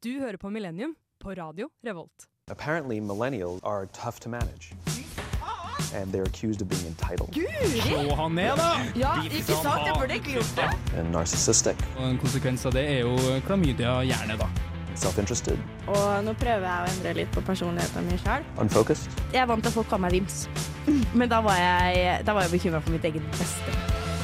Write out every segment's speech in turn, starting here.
Du hører på Millennium på Radio Revolt. Apparently, millennials are tough to manage. And they're accused of being entitled. Slå han ned da! Ja, ikke sant, jeg burde ikke gjort det. And narcissistic. Og en konsekvens av det jo klamydia hjerne da. Self-interested. Og nå prøver jeg å endre litt på personligheten min selv. Unfocused. Jeg er vant til at folk kaller meg Vims. Men da var jeg bekymret for mitt eget beste.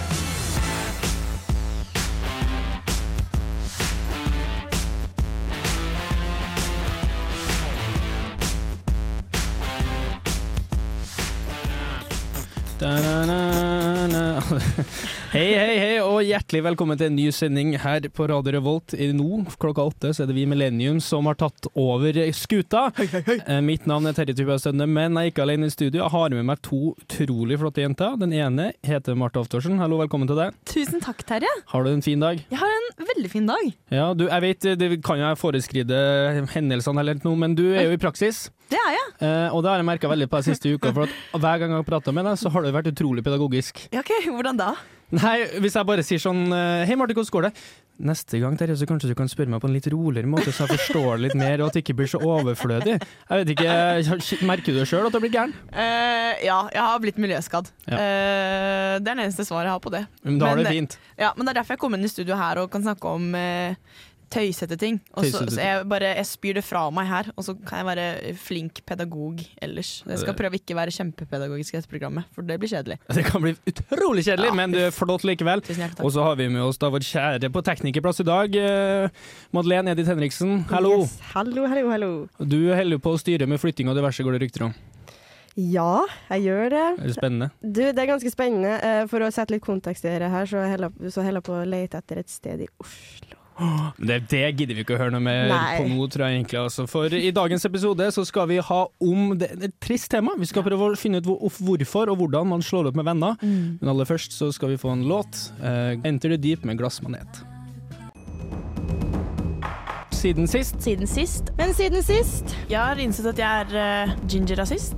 Hei, og hjertelig velkommen til en ny sending her på Radio Revolt. Nå, klokka 8, så det vi Millennium som har tatt over skuta. Mitt navn Terje Tubøstønne, men jeg er ikke alene i studio. Jeg har med meg to utrolig flotte jenter. Den ene heter Martha Aftorsen. Hallo, velkommen til deg. Tusen takk, Terje. Har du en fin dag? Jeg har en veldig fin dag. Ja, jeg vet, det kan jo foreskride hendelsene eller noe, men du jo i praksis. Det jeg. Og det har jeg merket veldig på de siste uka, for at hver gang jeg har pratet med deg, så har det vært utrolig pedagogisk. Ja, ok, hvordan da? Nei, hvis jeg bare sier sånn, hei Martin, hvordan går det? Neste gang, Terje, så kanskje du kan spørre meg på en litt roligere måte, så jeg forstår litt mer, og at det ikke blir så overflødig. Jeg vet ikke, merker du det selv at du blir gæren? Ja, jeg har blitt miljøskadd. Ja. Det det eneste svaret jeg har på det. Men da har det fint. Ja, men det derfor jeg kom inn i studio her og kan snakke om tøysete ting. Så jeg spyr det fra meg her, og så kan jeg være flink pedagog ellers. Jeg skal prøve ikke være kjempepedagogisk i dette programmet, for det blir kjedelig. Det kan bli utrolig kjedelig, ja. Men det flott likevel. Og så har vi med oss da vår kjære på teknikerplass i dag, Madeleine Edith Henriksen. Hallo. Yes. Hallo. Du holder på å styre med flytting og diverse, går det rykter om? Ja, jeg gjør det. Er det spennende? Du, det ganske spennende. For å sette litt kontekst i det her, så holder jeg på å lete etter et sted i Oslo. Det gidder vi ikke å høre noe mer på nå, tror jeg egentlig. Altså. For i dagens episode så skal vi ha om et trist tema. Vi skal prøve å finne ut hvorfor og hvordan man slår opp med venner. Men aller først så skal vi få en låt. Enter the Deep med Glassmanet. Siden sist. Men siden sist. Jeg har innsett at jeg er ginger-rasist.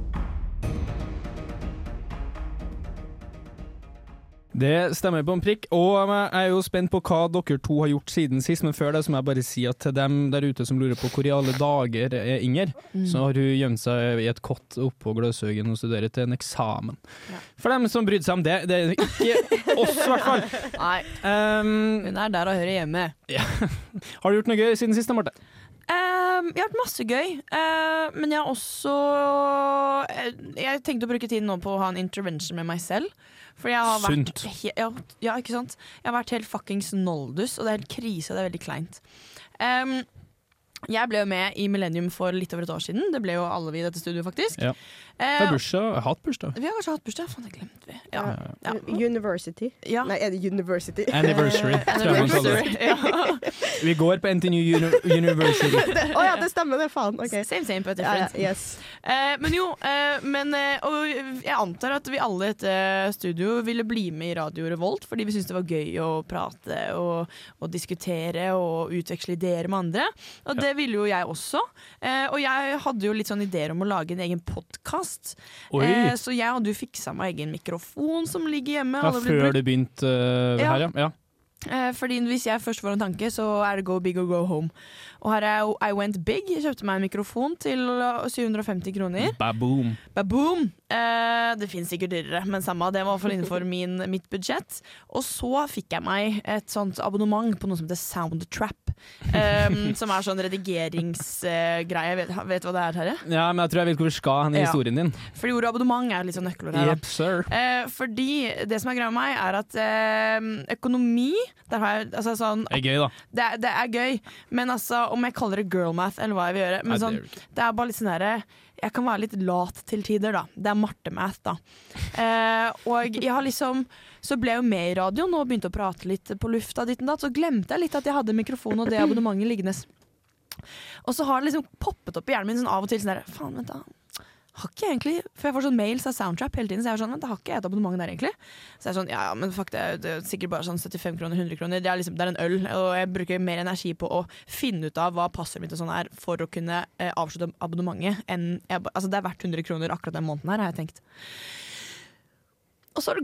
Det stemmer på en prikk, og jeg er jo spent på hva dere to har gjort siden sist, men før det så må jeg bare si at til dem der ute som lurer på hvor i alle dager er Inger, så har hun gjemt seg i et kott oppe på Gløshaugen og studerer til en eksamen. Ja. For dem som brydde seg om det er ikke oss i hvert fall. Nei, hun er der og hører hjemme. Ja. Har du gjort noe gøy siden sist, Marte? Jeg har hatt masse gøy, men jeg har også jeg tenkte å bruke tiden nå på å ha en intervention med meg selv. For jeg har vært ja, ikke sant? Jeg har vært helt fuckings noldus, og det er helt krise, og det er veldig kleint. Jeg ble jo med i Millennium for litt over et år siden. Det ble jo alle vi i dette studio, faktisk. Ja. Det er bursdag. Hatt bursdag. Vi har kanskje hatt bursdag. Faen, det glemte vi. Ja. University. Ja. Nei, er det University? Anniversary, tror jeg man kaller det. Ja. Vi går på NTNU University. Ja, det stemmer det, faen. Okay. Same, but different. Yes. Og jeg antar at vi alle i dette studio ville bli med i Radio Revolt, fordi vi syntes det var gøy å prate og diskutere og utveksle ideer med andre. Og det ville jo jeg også. Og jeg hadde jo litt sånn ideer om å lage en egen podcast. Så jeg hadde jo fiksa meg egen mikrofon som ligger hjemme. Ja, før du begynte her, ja. Fordi hvis jeg først får en tanke, så er det go big or go home. Og her er I went big. Jeg kjøpte meg en mikrofon til 750 kroner. Baboom. Det finnes sikkert dyrere, men samme, det var i hvert fall innenfor mitt budsjett. Og så fikk jeg meg et sånt abonnement på noe som heter Soundtrap, som er sånn redigeringsgreie. Vet du hva det er, Terje? Ja, men jeg tror jeg vet hvor vi skal hen i historien din. Fordi ordet abonnement er litt sånn nøkkelord her. Yep, sir. Fordi det som er greia med meg er at økonomi, der har jeg, altså sånn, det er gøy da. Det er gøy, men altså, om jeg kaller det girl math eller hva jeg vil gjøre, men sånn, det er bare litt sånn der, jeg kan være litt lat til tider da. Det er Marte-math da. Og jeg har liksom, så ble jeg jo med i radioen og begynte å prate litt på lufta ditt og datt, så glemte jeg litt at jeg hadde mikrofon og det abonnementet liggende. Og så har det liksom poppet opp i hjernen min sånn av og til sånn der, faen, vent da. Har ikke egentlig, for jeg får sånn mails av Soundtrap hele tiden, så jeg er sånn, vent, har ikke jeg et abonnement der egentlig? Så jeg er sånn, ja, men fuck, det er sikkert bare sånn 75 kroner, 100 kroner, det er liksom, det er en øl, og jeg bruker mer energi på å finne ut av hva passer mitt og sånn er, for å kunne avslutte abonnementet, altså det er verdt 100 kroner akkurat den måneden her, har jeg tenkt. Og så har det gått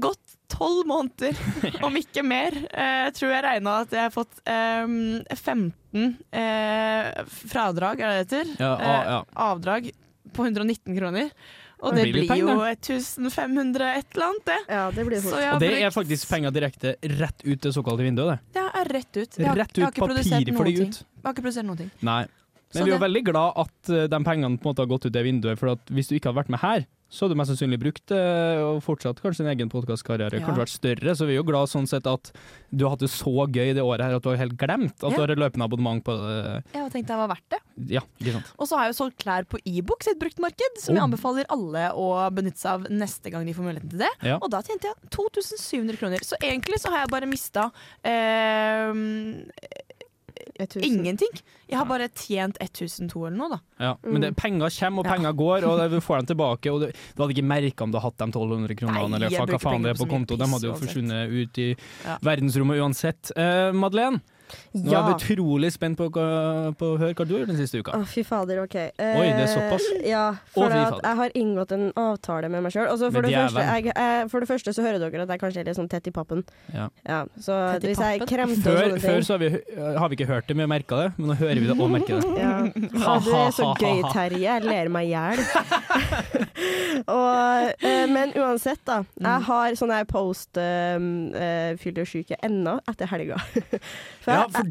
12 måneder, om ikke mer. Tror jeg regnet at jeg har fått 15 fradrag, er det heter? Ja. Avdrag på 119 kroner. Og Det det blir litt blir jo penger. 1500 et eller annet, det. Ja, det blir Så fort. jeg har Og det er brukt- faktisk penger direkte rett ut det såkalte vinduet, det. Det er rett ut. Jeg Rett har ut ikke produsert papir for noen de ting. ut. Jeg har ikke produsert noen ting. Nei. Så Men vi er jo det- veldig glad at de pengene på en måte har gått ut det vinduet, for at hvis du ikke hadde vært med her, så hadde du mest sannsynlig brukt og fortsatt kanskje en egen podcastkarriere, Ja. kanskje vært større, så vi er jo glad sånn sett at du har hatt det så gøy det året her at du har helt glemt at du Ja. har et løpende abonnement på det. Jeg har tenkt det var verdt det. Ja, ikke sant. Og så har jeg jo solgt klær på e-books, et bruktmarked, som jeg anbefaler alle å benytte seg av neste gang de får muligheten til det. Ja. Og da tjente jeg 2700 kroner. Så egentlig så har jeg bare mista ingenting. Jeg har bare tjent 1002 eller noe, da. Ja. Men penger kommer og Ja. penger går, og du får dem tilbake, og du hadde ikke merket om du hadde hatt de 1200 kronene, Nei, eller jeg hva bruker faen det penger er på på så mye konto. De hadde jo piss uansett. forsvunnet ut i Ja. verdensrommet uansett. Madeleine, nå er Ja. vi utrolig spent på å høre hva du har gjort den siste uka. Å, fy fader, OK. Oi, det er såpass? Ja, Å, for fy at fader. jeg har inngått en avtale med meg sjøl. For, Med det første, djevelen. for det første så hører dere at jeg kanskje er litt sånn tett i pappen. Ja. Ja, så Tett i hvis jeg pappen? kremter og sånne Før ting så har vi ikke hørt det, men vi har merket det. Men nå hører vi det og merker det. Ja. Ja, du er så gøy, Terje. Jeg ler meg i hjel. Men uansett, da. Jeg har sånn her post-fyllesyke ennå etter helga. Ja, for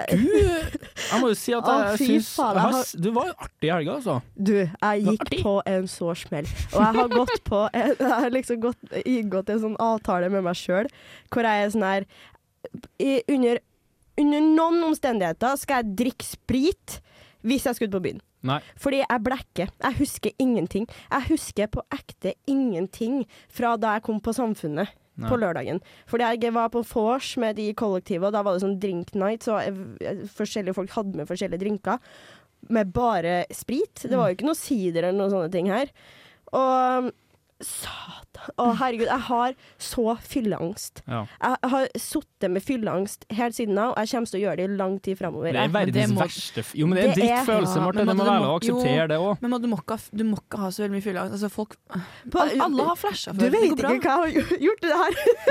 jeg må jo si at Å, jeg fy syns faen, du var jo artig i helga, altså. Du, jeg gikk artig. på en så smell. Og jeg har gått på jeg har liksom inngått en sånn avtale med meg sjøl, hvor jeg er sånn her under noen omstendigheter skal jeg drikke sprit hvis jeg skal ut på byen. Nei. Fordi jeg blekker. Jeg husker ingenting. Jeg husker på ekte ingenting fra da jeg kom på Samfunnet. Nei. På lørdagen. Fordi jeg var på vors med de kollektive, og da var det sånn drink night, så forskjellige folk hadde med forskjellige drinker. Med bare sprit. Det var jo ikke noe sider eller noen sånne ting her. Og satan. Å, herregud, jeg har så fylleangst. Ja. Jeg har sittet med fylleangst helt siden da, og jeg kommer til å gjøre det i lang tid fremover. Det er men det verdens må- verste Jo, men det er en Det er- drittfølelse, ja, Marte. men Det må du være må- lov å akseptere det òg. Men du må ikke ha så veldig mye fylleangst. Altså, folk På- alle har flasha før. Du vet det går ikke bra. hva jeg har gjort det her.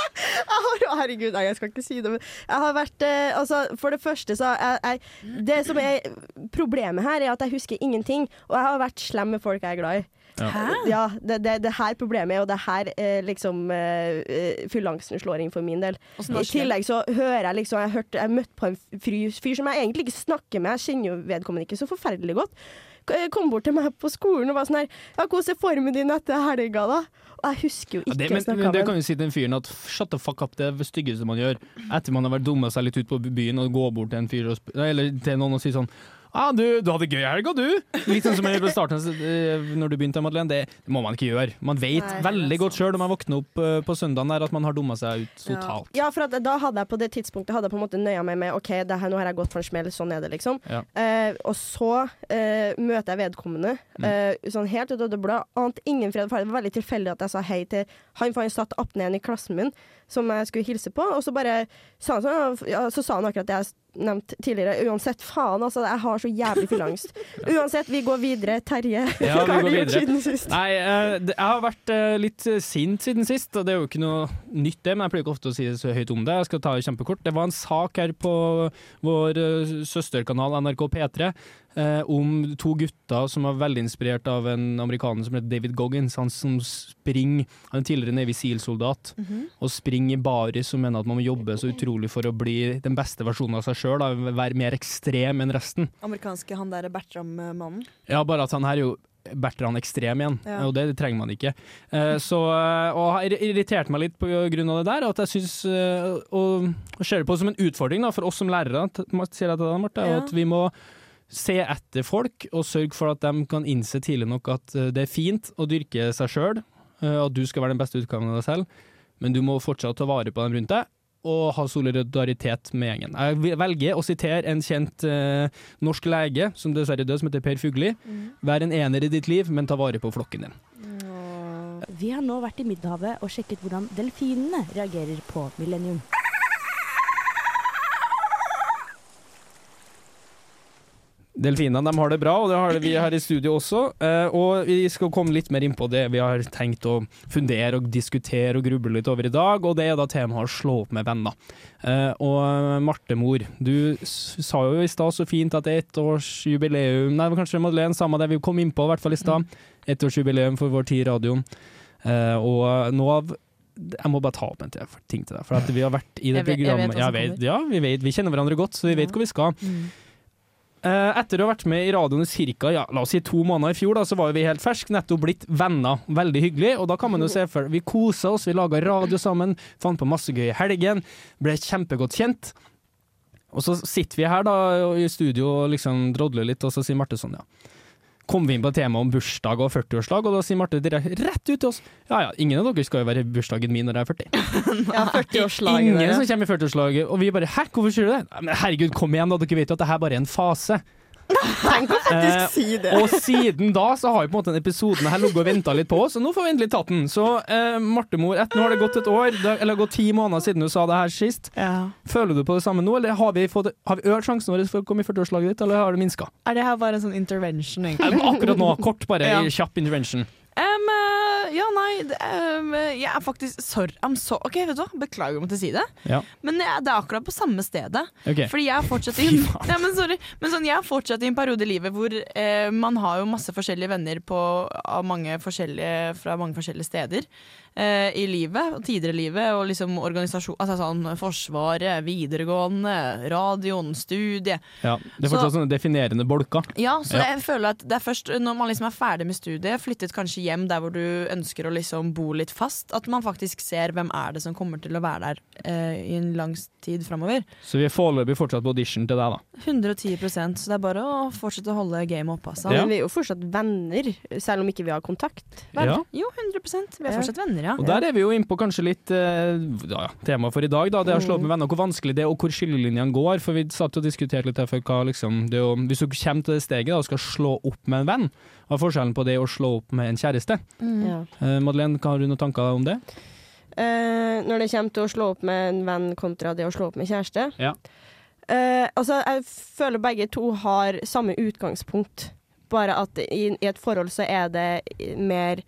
Herregud, nei, jeg skal ikke si det. Men jeg har vært altså, for det første så det som er problemet her, er at jeg husker ingenting. Og jeg har vært slem med folk jeg er glad i. Hæ? Ja, det her problemet er, og det her liksom fylleangsten slår inn for min del. Åssen I da, Skjell? tillegg så hører jeg liksom Jeg møtte på en fyr som jeg egentlig ikke snakker med. Jeg kjenner jo vedkommende ikke så forferdelig godt. Kom bort til meg på skolen og var sånn her: ja, hvordan er formen din etter helga, da? Og jeg husker jo Ja, ikke men snakka det med kan jo si til den fyren at shut the fuck up, det er det styggeste man gjør. Etter man har vært dumma seg litt ut på byen og gå bort til en fyr eller til noen og si sånn: ah, du hadde gøy i helga, du! Litt sånn som jeg gjorde på starten når du begynte, Madeleine. Det må man ikke gjøre. Man vet Nei, veldig godt sjøl når man våkner opp på søndagen der at man har dumma seg ut totalt. Ja, for at da hadde jeg på det tidspunktet hadde jeg på en måte nøya meg med OK, nå har jeg gått for en smell, sånn er det, liksom. Ja. Og så møter jeg vedkommende sånn helt ut av det blå. Ante ingen fred, for det var veldig tilfeldig at jeg sa hei til han, for han satt apneen i klassen min som jeg skulle hilse på, og så bare sa han sånn, ja, så sa han akkurat det jeg nevnt tidligere. Uansett, faen, altså, jeg har så jævlig fylleangst. Uansett, vi går videre. Terje, Ja, hva har vi du går gjort videre. siden sist? Nei, jeg har vært litt sint siden sist, og det er jo ikke noe nytt det, men jeg pleier ikke ofte å si det så høyt om det. Jeg skal ta det kjempekort. Det var en sak her på vår søsterkanal NRK P3 om to gutter som var veldig inspirert av en amerikaner som heter David Goggins. Han som springer, han er tidligere Navy SEAL-soldat, og springer i baris, som mener at man må jobbe så utrolig for å bli den beste versjonen av seg selv, være mer ekstrem enn resten. Amerikanske han der Bertram-mannen. Ja, bare at han her er jo Bertrand ekstrem igjen, Ja. og det trenger man ikke. Og har irritert meg litt på grunn av det der, at jeg synes, og ser det på som en utfordring da, for oss som lærere, sier jeg til deg, Marte, Ja. at vi må se etter folk og sørge for at de kan innse tidlig nok at det er fint å dyrke seg selv, at du skal være den beste utgaven av deg selv, men du må fortsatt ta vare på dem rundt deg, og ha solidaritet med gjengen. Jeg velger å sitere en kjent norsk lege, som dessverre er død, som heter Per Fugli. Vær en ener i ditt liv, men ta vare på flokken din. Vi har nå vært i Middelhavet og sjekket hvordan delfinene reagerer på millennium. Delfinene, de har det bra, og det har vi her i studio også. Og vi skal komme litt mer inn på det vi har tenkt å fundere og diskutere og gruble litt over i dag, og det er da temaet å slå opp med venner. Og Marte Mor, du sa jo i stad så fint at det er 1-årsjubileum, nei, kanskje Madeleine, samme det vi kom inn på, i hvert fall i stad. 1-årsjubileum for vår tid i radioen. Og nå av jeg må bare ta opp en ting til deg, for at vi har vært i det programmet. Vi kjenner hverandre godt, så vi vet hvor vi skal. Etter å ha vært med i radioen cirka, la oss si 2 måneder i fjor, da, så var vi helt fersk, nettopp blitt venner, veldig hyggelig, og da kan man jo se for, vi koset oss, vi laget radio sammen, fant på masse gøy i helgen, ble kjempegodt kjent, og så sitter vi her da i studio og liksom drodler litt, og så sier Marte sånn, kom vi inn på tema om bursdag og 40-årslag, og da sier Marte rett ut til oss, ingen av dere skal jo være bursdagen min når jeg er 40. 40-årslaget. Ingen som kommer i 40-årslaget, og vi bare, hvorfor sier du det? Men herregud, kom igjen da, dere vet jo at det her bare er en fase. Tenk å faktisk si det. Og siden da så har jo på en måte den episoden her ligget og ventet litt på oss, og nå får vi endelig tatt den. Så Marte Mor, nå har det gått et år, eller gått 10 måneder siden du sa det her sist. Føler du på det samme nå, eller har vi økt sjansen vår for å komme i 40-årslaget ditt, eller har det minsket? Er det her bare en sånn intervention, egentlig? Akkurat nå, kort bare, kjapp intervention. Jeg er faktisk ok, vet du hva, beklager om å si det, men det er akkurat på samme stedet. Fordi jeg er fortsatt jeg er fortsatt i en periode i livet hvor man har jo masse forskjellige venner fra mange forskjellige steder i livet, og tidligere i livet, og liksom organisasjon, altså sånn forsvaret, videregående, radioen, studie. Ja, det er fortsatt sånne definerende bolker. Ja, så jeg føler at det er først når man liksom er ferdig med studiet, flyttet kanskje hjem der hvor du ønsker å liksom bo litt fast, at man faktisk ser hvem er det som kommer til å være der i en lang tid fremover. Så vi er foreløpig fortsatt på audition til deg da? 110%, så det er bare å fortsette å holde game oppe. Altså. Men vi er jo fortsatt venner, selv om ikke vi har kontakt. Jo, 100%, vi er fortsatt venner. Og der er vi jo inne på kanskje litt tema for i dag, da, det å slå opp med venner, hvor vanskelig det er, og hvor skillelinjene går, for vi satt og diskuterte litt her for hva liksom, hvis du kommer til det steget da, og skal slå opp med en venn, hva er forskjellen på det å slå opp med en kjæreste? Madeleine, har du noen tanker om det? Når det kommer til å slå opp med en venn kontra det å slå opp med kjæreste? Altså, jeg føler begge to har samme utgangspunkt, bare at i et forhold så er det mer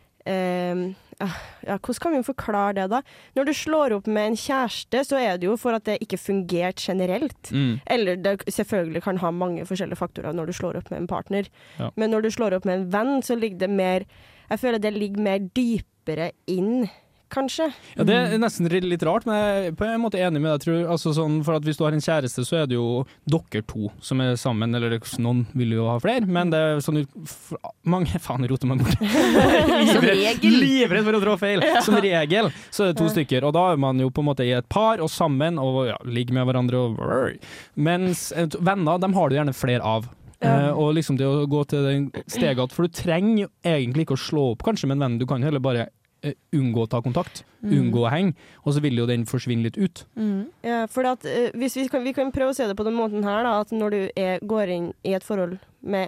hvordan kan vi forklare det da? Når du slår opp med en kjæreste, så er det jo for at det ikke fungert generelt. Eller det selvfølgelig kan ha mange forskjellige faktorer når du slår opp med en partner. Men når du slår opp med en venn, så ligger det mer, jeg føler det ligger mer dypere inn, kanskje. Ja, det er nesten litt rart, men jeg er på en måte enig med deg, tror jeg. Altså sånn, for at hvis du har en kjæreste, så er det jo dere to som er sammen, eller noen vil jo ha flere, men det er sånn mange, faen, roter meg bort. Livredd for å dra feil. Som regel så er det 2 stykker, og da er man jo på en måte i et par, og sammen, og ligger med hverandre, mens venner, de har du gjerne flere av. Og liksom det å gå til den steget, for du trenger egentlig ikke å slå opp kanskje med en venn, du kan heller bare unngå å ta kontakt, unngå å henge, og så vil jo den forsvinne litt ut. Ja, for at, hvis vi kan prøve å se det på den måten her, da, at når du går inn i et forhold med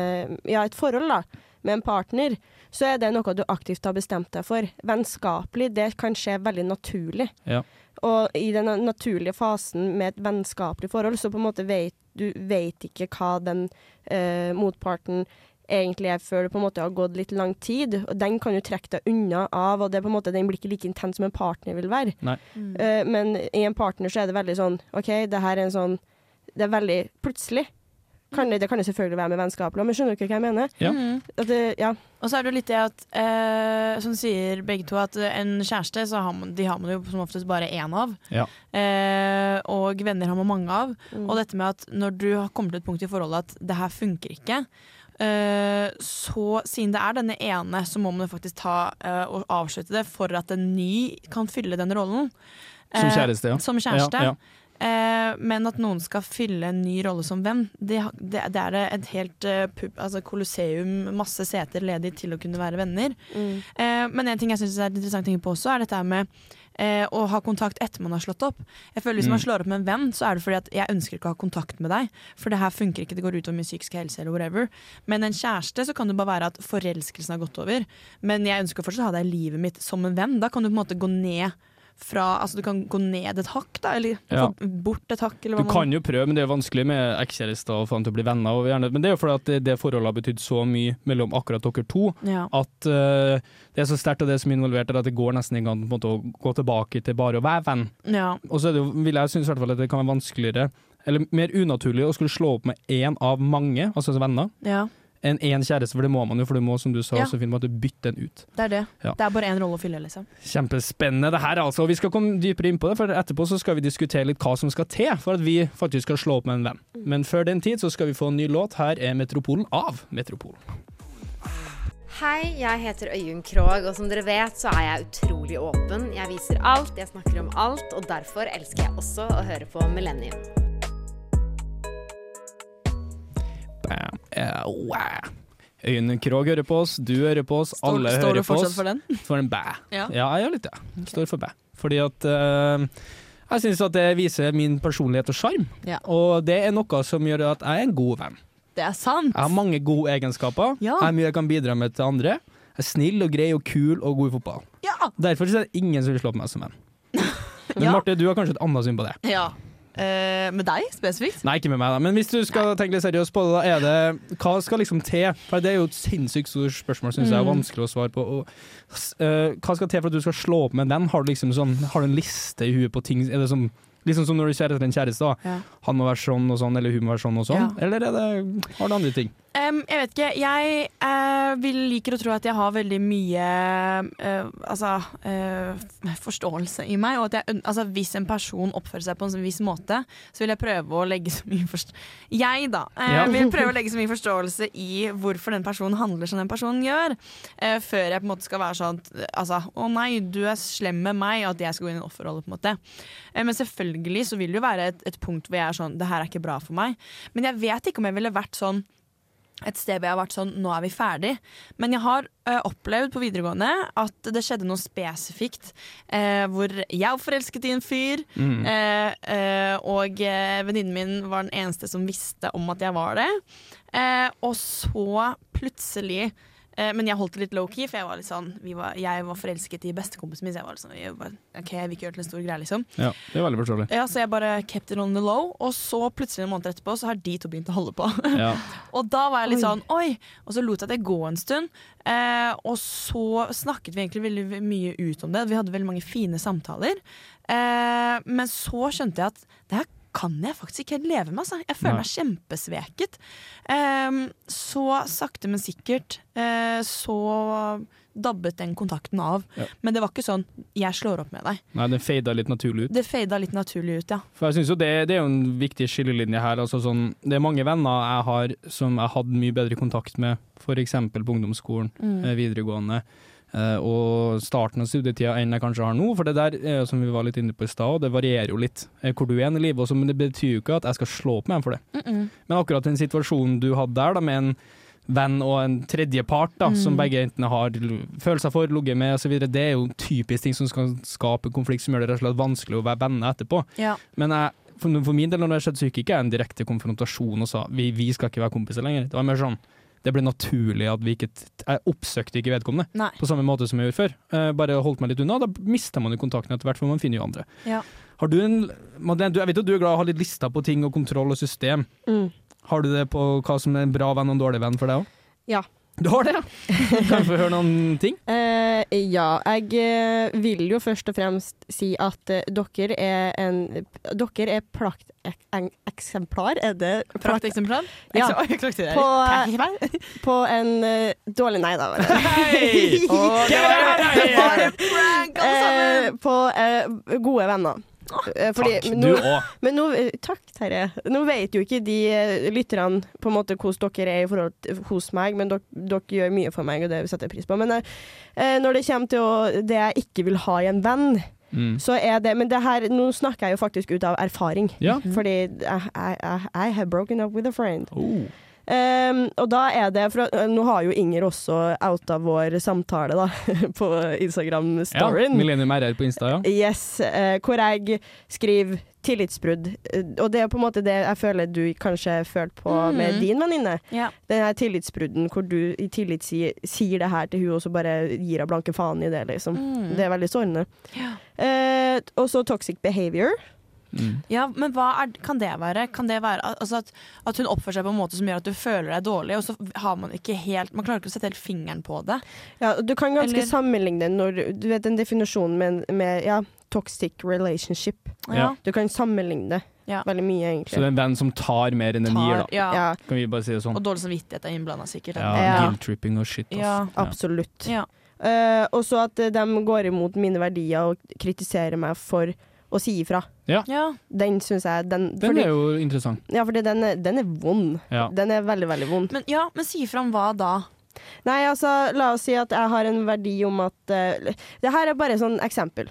med en partner, så er det noe du aktivt har bestemt deg for. Vennskapelig, det kan skje veldig naturlig. Og i den naturlige fasen med et vennskapelig forhold, så på en måte du vet ikke hva den motparten egentlig er før det på en måte har gått litt lang tid, og den kan jo trekke deg unna av, og det er på en måte, den blir ikke like intens som en partner vil være. Men i en partner så er det veldig sånn, ok, det her er en sånn, det er veldig plutselig. Det kan jo selvfølgelig være med vennskapelig, men skjønner du ikke hva jeg mener? Og så er det litt det at, som sier begge to, at en kjæreste, så har man jo som oftest bare en av. Og venner har man mange av. Og dette med at når du har kommet til et punkt i forholdet at det her funker ikke, så siden det er denne ene, så må man faktisk ta og avslutte det for at en ny kan fylle den rollen. Som kjæreste, Som kjæreste. Men at noen skal fylle en ny rolle som venn, det er et helt kolosseum, masse seter ledig til å kunne være venner. Men en ting jeg synes er interessant å tenke på også, er dette med å ha kontakt etter man har slått opp. Jeg føler hvis man slår opp med en venn, så er det fordi at jeg ønsker ikke å ha kontakt med deg, for det her funker ikke, det går ut over min psykiske helse eller whatever. Men en kjæreste, så kan det bare være at forelskelsen har gått over, men jeg ønsker fortsatt å ha deg i livet mitt som en venn. Da kan du på en måte gå ned altså du kan gå ned et hakk da, eller få bort et hakk, eller hva du kan jo prøve, men det er vanskelig med ekskjærester og faen til å bli venner, og gjerne, men det er jo fordi at det forholdet har betydd så mye mellom akkurat dere to, at det er så sterkt, og det er så mye involvert, at det går nesten en gang på en måte å gå tilbake til bare å være venn. Og så er det jo, vil jeg synes i hvert fall at det kan være vanskeligere, eller mer unaturlig å skulle slå opp med en av mange, altså venner, enn en kjæreste, for det må man jo, for du må, som du sa, så fint at du bytter den ut. Det er det. Det er bare en rolle å fylle, liksom. Kjempespennende det her, altså. Vi skal komme dypere inn på det, for etterpå så skal vi diskutere litt hva som skal til for at vi faktisk skal slå opp med en venn. Men før den tid så skal vi få en ny låt. Her er Metropolen av Metropol. Hei, jeg heter Øyunn Krogh, og som dere vet så er jeg utrolig åpen. Jeg viser alt, jeg snakker om alt, og derfor elsker jeg også å høre på Millennium. Øyunn Krogh hører på oss, du hører på oss, alle hører på oss. Står du fortsatt for den? For en bæ. Ja, jeg gjør litt det. Står for bæ. Fordi at jeg synes at det viser min personlighet og charm. Og det er noe som gjør at jeg er en god venn. Det er sant. Jeg har mange gode egenskaper. Jeg har mye jeg kan bidra med til andre. Jeg er snill og grei og kul og god i fotball. Derfor er det ingen som vil slå på meg som venn. Men Marte, du har kanskje et annet syn på det. Ja. Med deg spesifikt? Nei, ikke med meg da. Men hvis du skal tenke litt seriøst på det, da er det hva skal liksom til? For det er jo et sinnssykt stort spørsmål, synes jeg er vanskelig å svare på. Og, hva skal til for at du skal slå opp med den? Har du liksom sånn, har du en liste i huet på ting? Er det sånn, liksom som når du ser etter en kjæreste da? Han må være sånn og sånn, eller hun må være sånn og sånn? Eller er det, har du andre ting? Jeg vet ikke, jeg liker å tro at jeg har veldig mye forståelse i meg, og at hvis en person oppfører seg på en viss måte, så vil jeg prøve å legge så mye vil prøve å legge så mye forståelse i hvorfor den personen handler som den personen gjør, før jeg på en måte skal være sånn å nei, du er slem med meg, at jeg skal gå inn i en offerrolle på en måte. Men selvfølgelig så vil det jo være et punkt hvor jeg er sånn, det her er ikke bra for meg, men jeg vet ikke om jeg ville vært sånn et sted hvor jeg har vært sånn, nå er vi ferdig. Men jeg har opplevd på videregående at det skjedde noe spesifikt hvor jeg var forelsket i en fyr, og venninnen min var den eneste som visste om at jeg var det. Og så plutselig men jeg holdt det litt low-key, for jeg var litt sånn jeg var forelsket i bestekompisen min, så jeg var litt sånn ok, jeg vil ikke gjøre det til en stor greie liksom. Ja, det er veldig forståelig. Ja, så jeg bare kept it on the low, og så plutselig en måned etterpå så har de to begynt å holde på. Og da var jeg litt sånn, oi, og så lot jeg det gå en stund, og så snakket vi egentlig veldig mye ut om det, vi hadde veldig mange fine samtaler, men så skjønte jeg at det her kan jeg faktisk ikke helt leve med, altså. Jeg føler meg kjempesveket. Så sakte, men sikkert, så dabbet den kontakten av. Men det var ikke sånn, jeg slår opp med deg. Nei, det fadet litt naturlig ut. Det fadet litt naturlig ut, ja. For jeg synes jo det er jo en viktig skillelinje her. Altså sånn, det er mange venner jeg har som jeg hadde mye bedre kontakt med, for eksempel på ungdomsskolen, videregående, og starten av studietida enn jeg kanskje har nå, for det der er som vi var litt inne på i stad, det varierer jo litt hvor du er i livet, men det betyr jo ikke at jeg skal slå opp med dem for det. Men akkurat den situasjonen du hadde der da, med en venn og en tredje part da, som begge enten har følelser for, ligget med og så videre, det er jo typisk ting som skal skape konflikt, som gjør det rett og slett vanskelig å være venner etterpå. Men for min del, når det skjedde, så gikk ikke en direkte konfrontasjon og sa, vi skal ikke være kompiser lenger. Det var mer sånn, det ble naturlig at jeg oppsøkte ikke vedkommende på samme måte som jeg gjorde før. Bare holdt meg litt unna, da mistet man jo kontakten etter hvert, for man finner jo andre. Har du jeg vet at du er glad i å ha litt lister på ting og kontroll og system. Har du det på hva som er en bra venn og en dårlig venn for deg også? Ja. Du har det, ja? Kan jeg få høre noen ting? Ja, jeg vil jo først og fremst si at dere er prakteksemplar, er det? Prakteksemplar? Ja, på en dårlig nei da. På gode venner. Takk, du også. Men nå, takk Terje. Nå vet jo ikke de lytterne på en måte hvordan dere er i forhold hos meg, men dere gjør mye for meg, og det setter jeg pris på. Men når det kommer til det jeg ikke vil ha i en venn, så er det, men det her, nå snakker jeg jo faktisk ut av erfaring, fordi I have broken up with a friend. Og da det, for nå har jo Inger også outa vår samtale da, på Instagram-storyen. Ja, Millennium RR på Insta, ja. Yes, hvor jeg skriver tillitsbrudd. Og det på en måte det jeg føler du kanskje følte på med din venninne. Ja. Den her tillitsbrudden hvor du i tillit sier det her til hun, og så bare gir deg blanke faen i det, liksom. Det veldig sårende. Ja. Og så toxic behavior. Ja, men hva kan det være? Kan det være altså at hun oppfører seg på en måte som gjør at du føler deg dårlig, og så har man ikke helt, man klarer ikke å sette helt fingeren på det? Ja, du kan ganske sammenligne når du vet en definisjon med toxic relationship. Ja. Du kan sammenligne det veldig mye, egentlig. Så det en venn som tar mer enn den gir, da. Ja. Kan vi bare si det sånn. Og dårlig samvittighet innblandet sikkert. Guilt-tripping og shit. Ja. Absolutt. Ja. Og så at de går imot mine verdier og kritiserer meg for å si ifra. Ja. Den synes jeg Den jo interessant. Ja, fordi den vond. Ja. Den veldig, veldig vond. Men si ifra om hva da? Nei, altså, la oss si at jeg har en verdi om at det her bare sånn eksempel.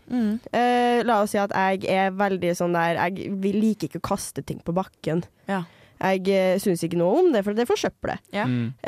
La oss si at jeg veldig sånn der vi liker ikke å kaste ting på bakken. Ja. Jeg synes ikke noe om det, for det forsøpler. Ja.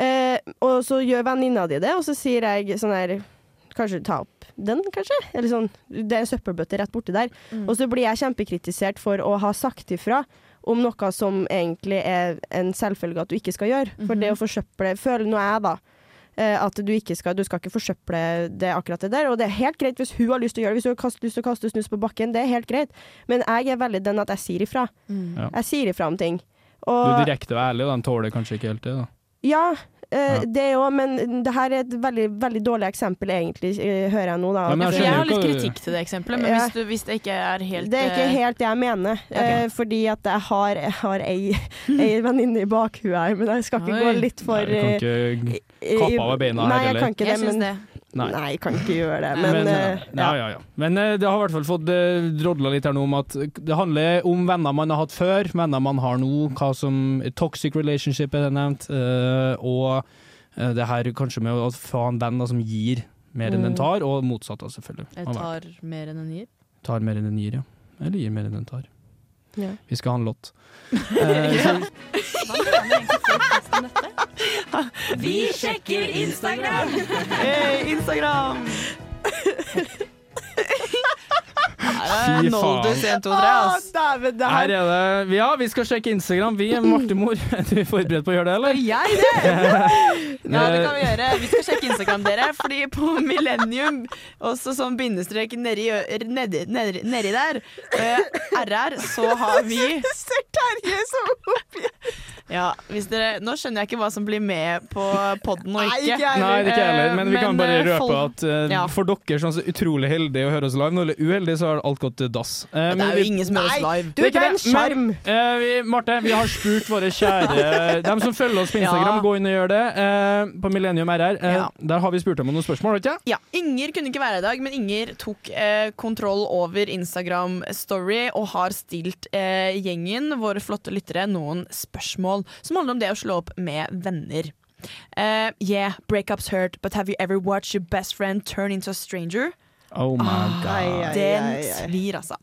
Og så gjør venninna di det, og så sier jeg sånn her, kanskje ta opp den, kanskje? Eller sånn, det en søppelbøtte rett borte der. Og så blir jeg kjempekritisert for å ha sagt ifra om noe som egentlig en selvfølge at du ikke skal gjøre. For det å forsøple, føler nå jeg da, at du skal ikke forsøple det akkurat det der. Og det helt greit hvis hun har lyst til å gjøre det, hvis hun har lyst til å kaste snus på bakken, det helt greit. Men jeg veldig den at jeg sier ifra. Jeg sier ifra om ting. Og du er direkte og ærlig, og de tåler kanskje ikke helt det da. Ja, det jo, men det her et veldig, veldig dårlig eksempel egentlig, hører jeg nå da. Ja, jeg har litt kritikk til det eksempelet, men hvis det ikke helt... Det ikke helt det jeg mener, fordi at jeg har ei venninne i bakhuet her, men jeg skal ikke gå litt for... Nei, du kan ikke kappe av beina her, Nei, jeg kan ikke det, men... Nei, jeg kan ikke gjøre det, men Men det har i hvert fall fått drodla litt her nå om at det handler om venner man har hatt før, venner man har nå, hva som toxic relationship det nevnt, og det her kanskje med å få en venn da, som gir mer enn den tar, og motsatt da, selvfølgelig. Tar mer enn den gir? Tar mer enn den gir, ja. Eller gir mer enn den tar. Ja. Vi skal ha en låt. Hva mener egentlig folk flest om dette? Vi sjekker Instagram! Instagram! Fy faen. 1, 2, 3, ass. Her det. Ja, vi skal sjekke Instagram. Vi Martemor. Er du forberedt på å gjøre det, eller? Jeg det! Ja, det kan vi gjøre. Vi skal sjekke Instagram, dere. Fordi på Millennium, også sånn bindestrek nedi der, RR, så har vi Ser Terje så oppi. Ja, nå skjønner jeg ikke hva som blir med på podden og ikke. Nei, det er ikke heller, men vi kan bare røpe at for dere som er så utrolig heldige å høre oss live, nå eller uheldige, så har alt gått til dass. Det er jo ingen som hører oss live. Du, det en skjerm. Marte, vi har spurt våre kjære dem som følger oss på Instagram, gå inn og gjør det. På Millennium RR. Der har vi spurt om noen spørsmål, ikke? Ja, Inger kunne ikke være i dag, men Inger tok kontroll over Instagram Story og har stilt gjengen, våre flotte lyttere, noen spørsmål som handler om det å slå opp med venner. Breakups hurt, but have you ever watched your best friend turn into a stranger? Oh my god. Den svir, altså.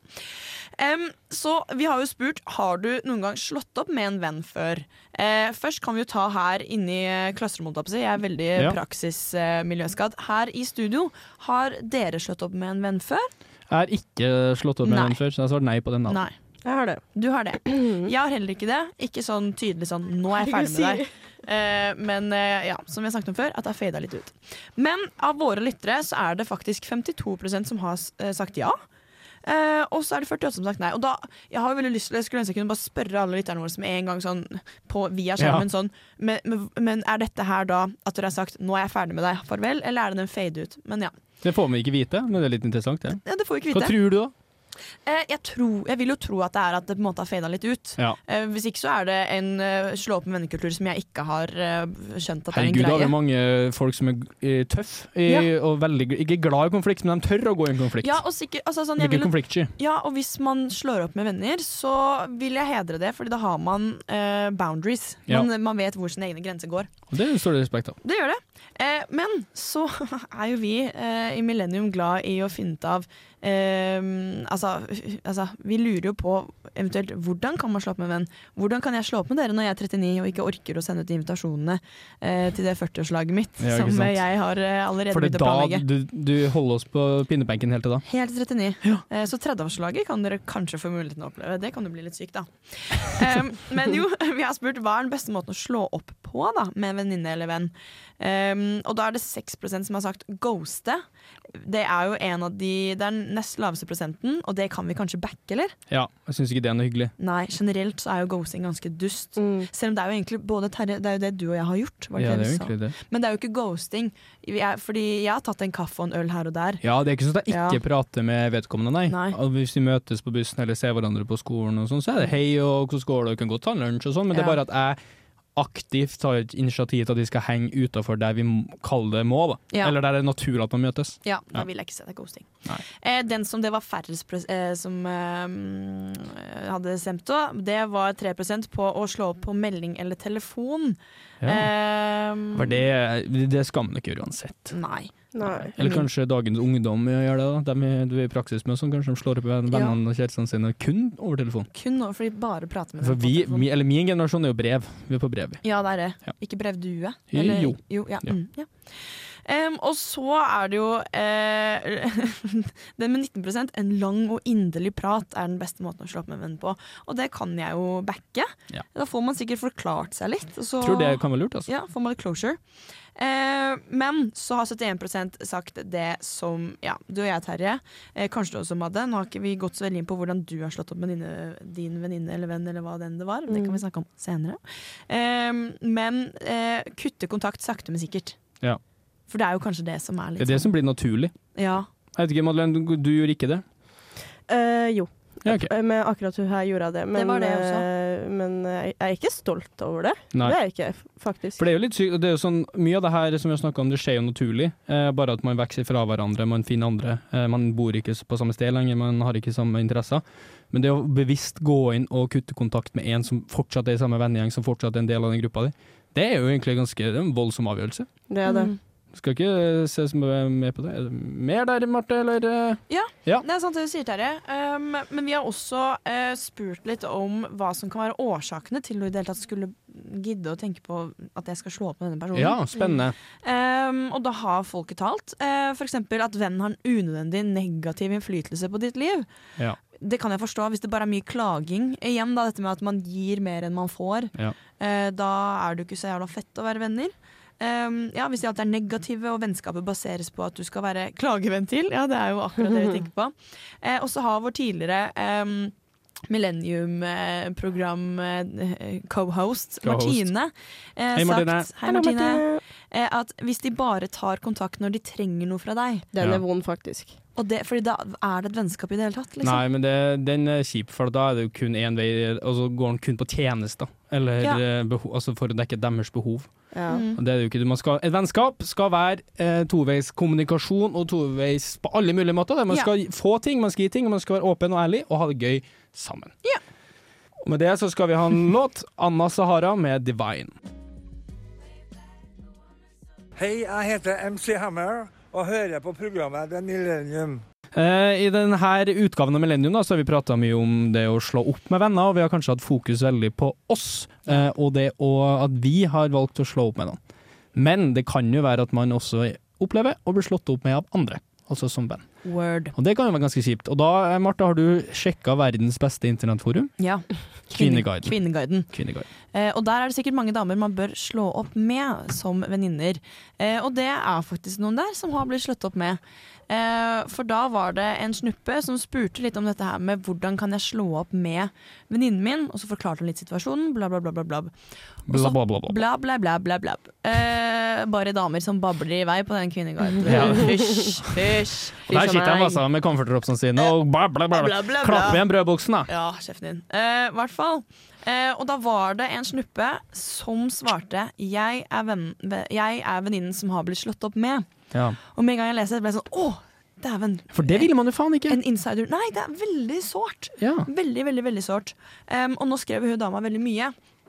Så vi har jo spurt, har du noen gang slått opp med en venn før? Først kan vi jo ta her inne i klasserommet, jeg er veldig praksismiljøskadd. Her i studio, har dere slått opp med en venn før? Jeg har ikke slått opp med en venn før, så jeg har svart nei på den da. Nei. Jeg har det. Du har det. Jeg har heller ikke det. Ikke sånn tydelig sånn, nå er jeg ferdig med deg. Men som vi har snakket om før, at det har fadet litt ut. Men av våre lyttere så er det faktisk 52% som har sagt ja. Og så er det 48% som har sagt nei. Og da, jeg har jo veldig lyst til, jeg skulle ønske jeg kunne bare spørre alle lytterne våre som en gang sånn via skjermen sånn, men er dette her da at dere har sagt, nå er jeg ferdig med deg, farvel, eller er det den fade ut? Men ja. Det får vi ikke vite, men det er litt interessant, det. Ja, det får vi ikke vite. Hva tror du da? Jeg vil jo tro at det er at det på en måte har fadet litt ut. Hvis ikke så er det en slå opp med vennekultur som jeg ikke har skjønt at det er en greie. Herregud, det er mange folk som er tøff og veldig, ikke glad i konflikt, men de tør å gå i en konflikt. Ja, og sikkert, altså, sånn, og hvis man slår opp med venner, så vil jeg hedre det, fordi da har man boundaries. Man vet hvor sin egne grense går. Det står det respekt av. Det gjør det. Men så er jo vi i Millennium glad i å finne ut av altså, vi lurer jo på eventuelt hvordan kan man slå opp med en venn? Hvordan kan jeg slå opp med dere når jeg er 39 og ikke orker å sende ut invitasjonene til det 40-årslaget mitt, som jeg har allerede begynt å planlegge. For du holder oss på pinnebenken helt til da? Helt til 39. Ja. Så 30-årslaget kan dere kanskje få muligheten å oppleve. Det kan jo bli litt sykt, da. Men jo, vi har spurt hva er den beste måten å slå opp på da, med venninne eller venn. Og da er det 6% som har sagt ghoste. Det er jo en av det er den nest laveste prosenten, og det kan vi kanskje backe, eller? Ja, jeg synes ikke det er noe hyggelig. Nei, generelt så er jo ghosting ganske dust. Selv om det er jo egentlig både Terje, det er jo det du og jeg har gjort. Ja, det er jo egentlig det. Men det er jo ikke ghosting, fordi jeg har tatt en kaffe og en øl her og der. Ja, det er ikke sånn at jeg ikke prater med vedkommende, nei. Og hvis vi møtes på bussen eller ser hverandre på skolen og sånn, så er det hei og hvordan går det, kan godt ta en lunsj og sånn, men det er bare at jeg aktivt tar et initiativ til at de skal henge utenfor der vi kaller det må, da. Ja. Eller der det er naturlig at man møtes. Ja, da vil jeg ikke se det ghosting. Den som det var færrest som hadde stemt da, det var 3% på å slå opp på melding eller telefon. Ja. For det skal man ikke gjøre uansett. Nei. Eller kanskje dagens ungdom gjør det da. De du er i praksis med, som kanskje de slår opp vennene og kjærestene sine kun over telefon. Kun over, fordi bare prater med dem på telefon. Eller min generasjon er jo brev. Vi er på brev. Ja, det er det. Ja. Ikke brevdue. Eller, jo. Ja. Ja. Og så er det jo den med 19%, en lang og inderlig prat er den beste måten å slå opp med venn på. Og det kan jeg jo backe. Ja. Da får man sikkert forklart seg litt. Så, tror det kan være lurt, altså. Ja, får man litt closure. Men så har 71% sagt det som du og jeg, Terje, kanskje du også, Madde. Nå har ikke vi gått så veldig inn på hvordan du har slått opp med din venninne eller venn, eller hva det enn det var. Det kan vi snakke om senere. Men kutte kontakt sakte men sikkert. Ja. For det er jo kanskje det som er litt det er det som blir naturlig. Ja. Jeg vet ikke, Madeleine, du gjorde ikke det? Jo. Ja, okay. Men akkurat her gjorde jeg det. Men, det var det også. Men jeg er ikke stolt over det. Nei. Det er jeg ikke, faktisk. For det er jo litt sykt. Det er jo sånn, mye av det her som vi har snakket om, det skjer jo naturlig. Bare at man vekser fra hverandre, man finner andre. Man bor ikke på samme sted lenger, man har ikke samme interesser. Men det å bevisst gå inn og kutte kontakt med en som fortsatt er i samme vennegjeng, som fortsatt er en del av den gruppa di, det er jo egentlig en voldsom avgjørelse. Det er det. Skal ikke se som er med på det. Er det mer der, Marte, eller? Ja, det er sant det du sier, Terje. Men vi har også spurt litt om hva som kan være årsakene til å i det hele tatt skulle gidde å tenke på at jeg skal slå opp med denne personen. Ja, spennende. Og da har folket talt. For eksempel at vennen har en unødvendig negativ innflytelse på ditt liv. Ja. Det kan jeg forstå hvis det bare er mye klaging. Igjen da, dette med at man gir mer enn man får. Ja. Da er det jo ikke så jævla fett å være venner. Hvis de alltid er negative og vennskapet baseres på at du skal være klageventil, det er jo akkurat det vi tenker på. Og så har vår tidligere Millennium-program co-host Martine sagt Hei Martine, at hvis de bare tar kontakt når de trenger noe fra deg. Den er vond faktisk. Og fordi da er det et vennskap i det hele tatt, liksom. Nei, men den er kjip, for da er det jo kun en vei, og så går den kun på tjenester, eller altså for å dekke deres behov. Ja. Og det er jo ikke, et vennskap skal være toveis kommunikasjon og toveis på alle mulige måter. Man skal få ting, man skal gi ting, man skal være åpen og ærlig og ha det gøy sammen. Ja. Og med det så skal vi ha en låt, Anna Sahara med Divine. Hei, jeg heter MC Hammer og hører på programmet The Millennium. I denne utgaven av Millennium så har vi pratet mye om det å slå opp med venner, og vi har kanskje hatt fokus veldig på oss, og det at vi har valgt å slå opp med noen. Men det kan jo være at man også opplever å bli slått opp med av andre, altså som venn. Word. Og det kan jo være ganske kjipt. Og da, Martha, har du sjekket verdens beste internettforum? Ja. Kvinneguiden. Og der er det sikkert mange damer man bør slå opp med som venninner. Og det er faktisk noen der som har blitt slått opp med. For da var det en snuppe som spurte litt om dette her med hvordan kan jeg slå opp med venninnen min, og så forklarte hun litt situasjonen, bla bla bla bla bla. Bla bla bla bla bla bla bla bla. Bare damer som babler i vei på den kvinneguiden. Hysj. Og der sitter de altså med comfortdropsene sine og bla bla bla. Klapp igjen brødboksen da. Ja, sjefen din. Hvert fall. Og da var det en snuppe som svarte jeg er venninnen som har blitt slått opp med. Ja. Og med en gang jeg leser det ble jeg sånn, dæven. For det ville man jo faen ikke. En insider. Nei, det er veldig sårt. Ja. Veldig, veldig, veldig sårt. Og nå skrev hun dama veldig mye.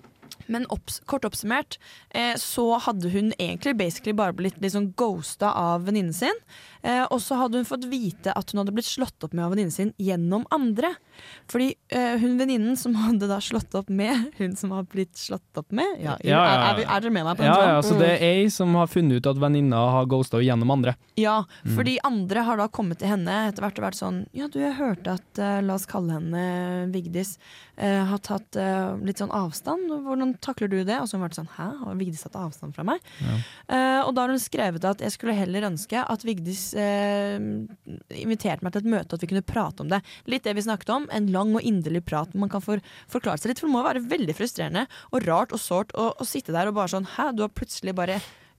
Men kort oppsummert, så hadde hun egentlig basically bare blitt litt sånn ghostet av venninnen sin. Og så hadde hun fått vite at hun hadde blitt slått opp med av venninnen sin gjennom andre. Fordi hun venninnen som hadde da slått opp med hun som har blitt slått opp med. Er dere med meg på en sånn? Ja, så det er jeg som har funnet ut at venninna har ghostet gjennom andre. Ja, fordi andre har da kommet til henne etter hvert og vært sånn, ja, du har hørt at, la oss kalle henne Vigdis, har tatt litt sånn avstand. Hvordan takler du det? Og så har hun vært sånn, hæ? Har Vigdis tatt avstand fra meg? Ja. Og da har hun skrevet at jeg skulle heller ønske at Vigdis inviterte meg til et møte, at vi kunne prate om det. Litt det vi snakket om, en lang og inderlig prat. Man kan forklare seg litt, for det må være veldig frustrerende og rart og sårt å sitte der og bare sånn, hæ? Du har plutselig bare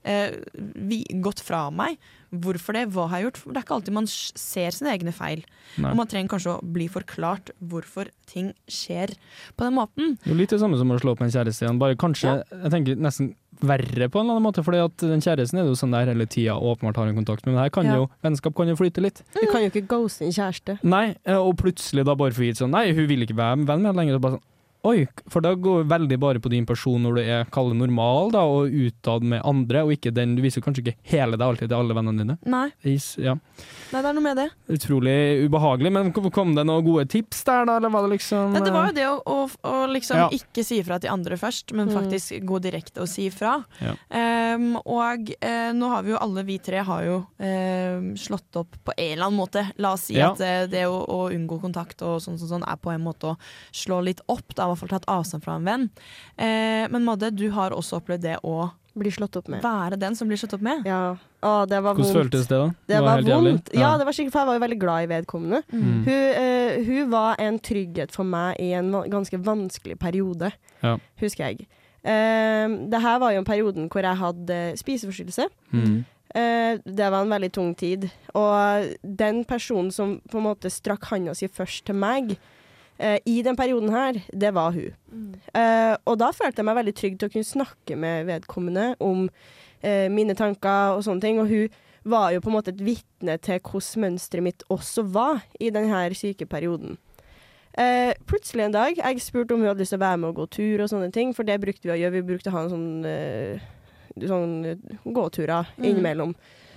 gått fra meg. Hvorfor det? Hva har jeg gjort? Det er ikke alltid man ser sine egne feil. Nei. Og man trenger kanskje å bli forklart hvorfor ting skjer på den måten. Det er litt det samme som å slå opp med en kjæreste igjen. Bare kanskje, jeg tenker nesten verre på en eller annen måte, fordi at den kjæresten er jo sånn der hele tida åpenbart har en kontakt, men her kan jo, vennskap kan jo flyte litt. Du kan jo ikke ghoste en kjæreste. Nei, og plutselig da bare for gitt sånn, nei, hun vil ikke være venn med lenger, og bare sånn, oi, for da går veldig bare på din person når du er kallet normal da, og utad med andre, og ikke den, du viser kanskje ikke hele deg alltid til alle vennene dine. Nei. Ja. Nei, det er noe med det. Utrolig ubehagelig, men kom det noen gode tips der da, eller var det liksom... Nei, det var jo det å liksom ikke si fra til andre først, men faktisk gå direkte og si fra. Ja. Og nå har vi jo alle, vi tre har jo slått opp på en eller annen måte. La oss si at det å unngå kontakt og sånn er på en måte å slå litt opp, da, i hvert fall tatt avstand fra en venn. Men Madde, du har også opplevd det å bli slått opp med. Være den som blir slått opp med? Ja. Det var vondt. Hvordan føltes det da? Det var vondt. Ja, det var skikkelig, for jeg var jo veldig glad i vedkommende. Hun var en trygghet for meg i en ganske vanskelig periode, husker jeg. Det her var jo en perioden hvor jeg hadde spiseforstyrrelse. Det var en veldig tung tid. Og den personen som på en måte strakk handa si først til meg, i den perioden her, det var hun. Og da følte jeg meg veldig trygg til å kunne snakke med vedkommende om mine tanker og sånne ting, og hun var jo på en måte et vitne til hvordan mønstret mitt også var i denne syke perioden. Plutselig en dag, jeg spurte om hun hadde lyst til å være med og gå tur og sånne ting, for det brukte vi å gjøre, vi brukte å ha en sånn gåturer innimellom.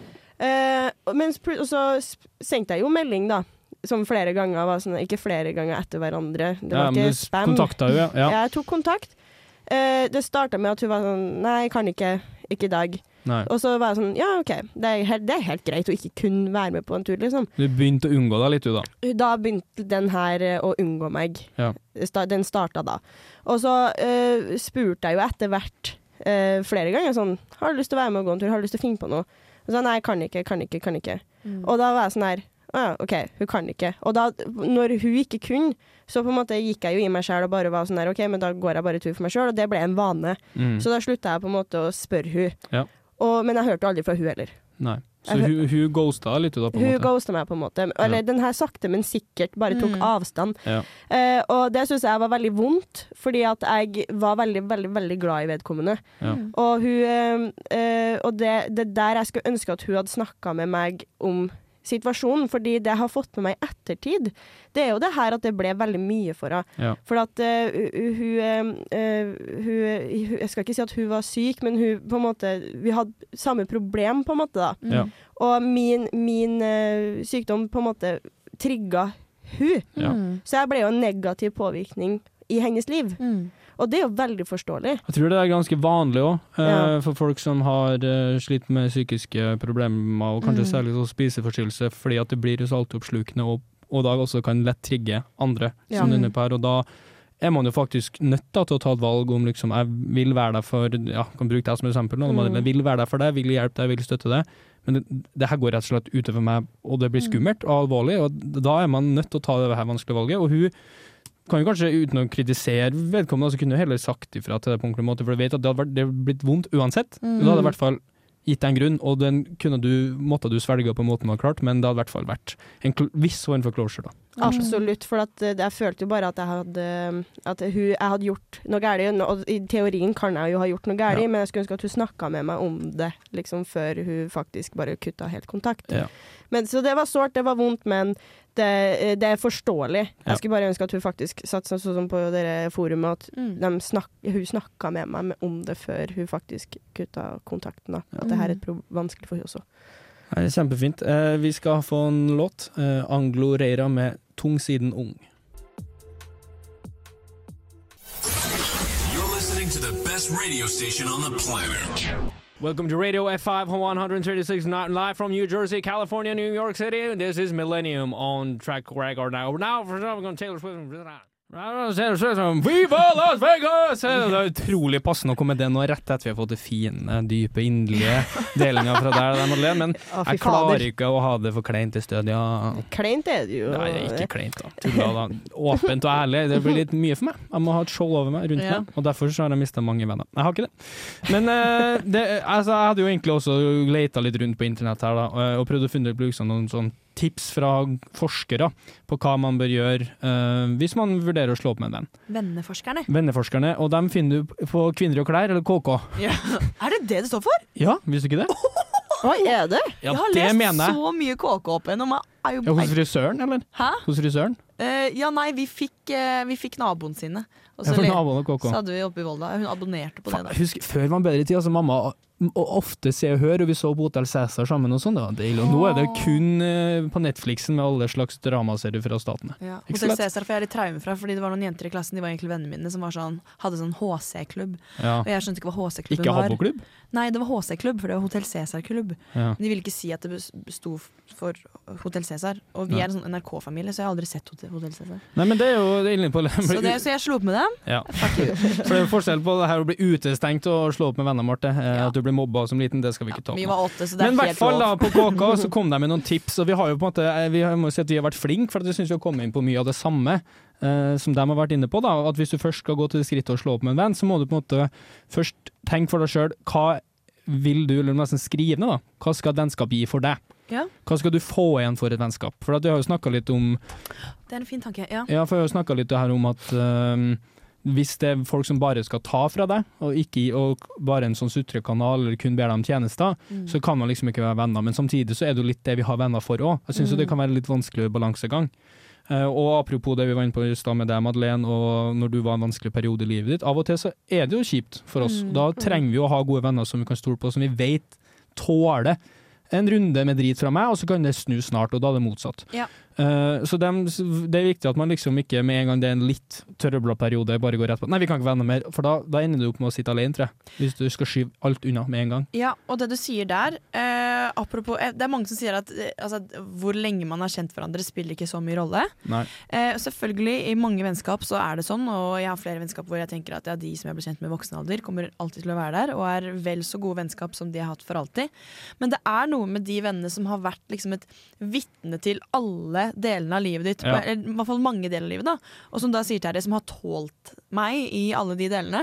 Og så sendte jeg jo melding da, som flere ganger var sånn, ikke flere ganger etter hverandre. Det var ikke spam. Kontaktet jo, Jeg tok kontakt. Det startet med at hun var sånn, nei, jeg kan ikke i dag. Nei. Og så var jeg sånn, ja, ok, det er helt greit å ikke kun være med på en tur, liksom. Du begynte å unngå deg litt, du da? Da begynte den her å unngå meg. Ja. Den startet da. Og så spurte jeg jo etter hvert flere ganger sånn, har du lyst til å være med og gå en tur? Har du lyst til å finne på noe? Og så nei, kan ikke. Og da var jeg sånn her, ok, hun kan ikke. Og da, når hun ikke kunne, så på en måte gikk jeg jo i meg selv og bare var sånn her, ok, men da går jeg bare tur for meg selv, og det ble en vane. Så da sluttet jeg på en måte å spørre hun. Ja. Men jeg hørte aldri fra hun heller. Nei. Så hun ghostet litt da, på en måte? Hun ghostet meg på en måte. Eller den her sakte, men sikkert bare tok avstand. Ja. Og det synes jeg var veldig vondt, fordi at jeg var veldig, veldig, veldig glad i vedkommende. Ja. Og det der jeg skulle ønske at hun hadde snakket med meg om situasjonen, fordi det jeg har fått med meg ettertid, det er jo det her at det ble veldig mye for henne. Ja. For at hun jeg skal ikke si at hun var syk, men hun på en måte, vi hadde samme problem på en måte da. Ja. Og min sykdom på en måte trigget hun. Ja. Så jeg ble jo en negativ påvirkning i hennes liv. Og det er jo veldig forståelig. Jeg tror det er ganske vanlig også, for folk som har slitt med psykiske problemer, og kanskje særlig spiseforstyrrelse, fordi at det blir så altoppslukende, og da også kan lett trigge andre som denne på her, og da er man jo faktisk nødt til å ta et valg om liksom, jeg vil være der for, kan bruke deg som eksempel, jeg vil være der for deg, vil hjelpe deg, vil støtte deg, men det her går rett og slett utover meg, og det blir skummelt og alvorlig, og da er man nødt til å ta det her vanskelige valget, og hun kan jo kanskje uten å kritisere vedkommende, så kunne du heller sagt ifra til det på en måte, for du vet at det hadde blitt vondt uansett. Da hadde det i hvert fall gitt deg en grunn, og den måtte du svelge på en måte man har klart, men det hadde i hvert fall vært en viss form for closure da. Absolutt, for jeg følte jo bare at jeg hadde gjort noe galt, og i teorien kan jeg jo ha gjort noe galt, men jeg skulle ønske at hun snakket med meg om det, liksom, før hun faktisk bare kuttet helt kontakt. Ja. Så det var sårt, det var vondt, men det er forståelig. Jeg skulle bare ønske at hun faktisk satt sånn på det forumet, at hun snakket med meg om det før hun faktisk kuttet kontakten. Da. At det her er vanskelig for henne også. Det er kjempefint. Vi skal få en låt, Anglo Reira med Tungsiden Ung. You're listening to the best radio station on the planet. Welcome to Radio F5 136, live from New Jersey, California, New York City. This is Millennium on track record now. Now for Taylor Swift. Viva Las Vegas! Det er utrolig passende å komme med det nå rett etter vi har fått det fine, dype, inderlige delinger fra der, Madeleine, men jeg klarer ikke å ha det for kleint i stød. Kleint er det jo. Nei, ikke kleint da. Da. Åpent og ærlig, det blir litt mye for meg. Jeg må ha et show over meg, rundt meg, og derfor så har jeg mistet mange venner. Jeg har ikke det. Men jeg hadde jo egentlig også letet litt rundt på internett her da, og prøvd å finne ut noen sånn tips fra forskere på hva man bør gjøre hvis man vurderer å slå opp med en venn. Venneforskerne, og de finner du på Kvinner og klær, eller KK. Ja. Er det det står for? Ja, visste du ikke det? Hva er det? Ja, jeg har lest så mye KK opp igjen. Hos frisøren, eller? Hæ? Hos frisøren? Nei, vi fikk naboen sine. Og så hadde vi oppe i Volda. Hun abonnerte på det da. Husk, før var bedre tid, altså mamma og ofte Se og Hør, og vi så på Hotel Cæsar sammen og sånn, det var deilig. Og nå er det kun på Netflixen med alle slags dramaserier fra statene. Ja. Hotel Cæsar får jeg litt traume fra, fordi det var noen jenter i klassen, de var egentlig vennene mine, som var hadde sånn HC-klubb. Ja. Og jeg skjønte ikke hva HC-klubben var. Ikke Habbo-klubb? Nei, det var HC-klubb, for det var Hotel Cæsar-klubb. Ja. Men de ville ikke si at det bestod for Hotel Cæsar. Og vi er en sånn NRK-familie, så jeg har aldri sett Hotel Cæsar. Nei, men det er jo inne på det. Så jeg slo opp med dem. Ja. For det er forskjell på det her å bli utestengt og slå opp med venner, Marte. At du blir mobba som liten, det skal vi ikke ta opp. Vi var 8, så det er helt lov. Men i hvert fall da, på KK så kom de med noen tips, og vi har jo på en måte, vi må si at vi har vært flinke, for jeg synes vi har kommet inn på mye av det samme som de har vært inne på da, at hvis du først skal gå til det skrittet og slå opp med en venn, så må du på en måte først tenke for deg selv, hva vil du, eller nesten skrive ned da, hva skal et vennskap gi for deg? Ja. Hva skal du få igjen for et vennskap? For at jeg har jo snakket litt om... Det er en fin tanke, ja. Ja, for jeg har jo snakket litt det her om at hvis det er folk som bare skal ta fra deg, og bare en sånn sutrekanal, eller kun ber deg om tjenester, så kan man liksom ikke være venner. Men samtidig så er det jo litt det vi har venner for også. Jeg synes jo det kan være litt vanskelig balansegang. Og apropos det vi var inne på i sted med deg, Madeleine, og når du var en vanskelig periode i livet ditt, av og til så er det jo kjipt for oss. Da trenger vi å ha gode venner som vi kan stole på, som vi vet tåler en runde med drit fra meg, og så kan det snu snart, og da er det motsatt. Ja. Så det er viktig at man liksom ikke med en gang det er en litt trøbla periode bare går rett på. Nei, vi kan ikke være mer, for da ender du opp med å sitte alene, tror jeg. Hvis du skal skyve alt unna med en gang. Ja, og det du sier der, apropos, det er mange som sier at hvor lenge man har kjent hverandre spiller ikke så mye rolle. Nei. Selvfølgelig, i mange vennskap så er det sånn, og jeg har flere vennskap hvor jeg tenker at de som jeg ble kjent med i voksen alder, kommer alltid til å være der, og er vel så gode vennskap som de har hatt for alltid. Men det er noe med de vennene som har vært liksom et vitne til alle delene av livet ditt, eller i hvert fall mange deler av livet da, og som da sier til deg som har tålt meg i alle de delene,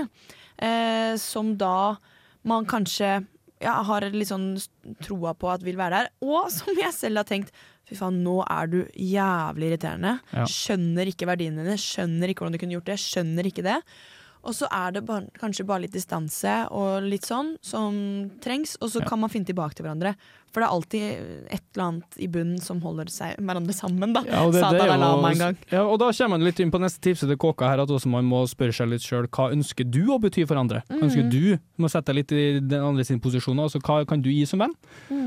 som da man kanskje har litt sånn troa på at vil være der, og som jeg selv har tenkt, fy faen, nå er du jævlig irriterende, skjønner ikke verdiene dine, skjønner ikke hvordan du kunne gjort det, skjønner ikke det, og så er det kanskje bare litt distanse og litt sånn som trengs, og så kan man finne tilbake til hverandre. For det er alltid et eller annet i bunnen som holder seg hverandre sammen, da. Ja, sa Dalai Lama en gang. Ja, og da kommer man litt inn på neste tipset til KK her, at også man må spørre seg litt selv, hva ønsker du å bety for andre? Ønsker du må sette deg litt i den andre sin posisjon, altså hva kan du gi som venn?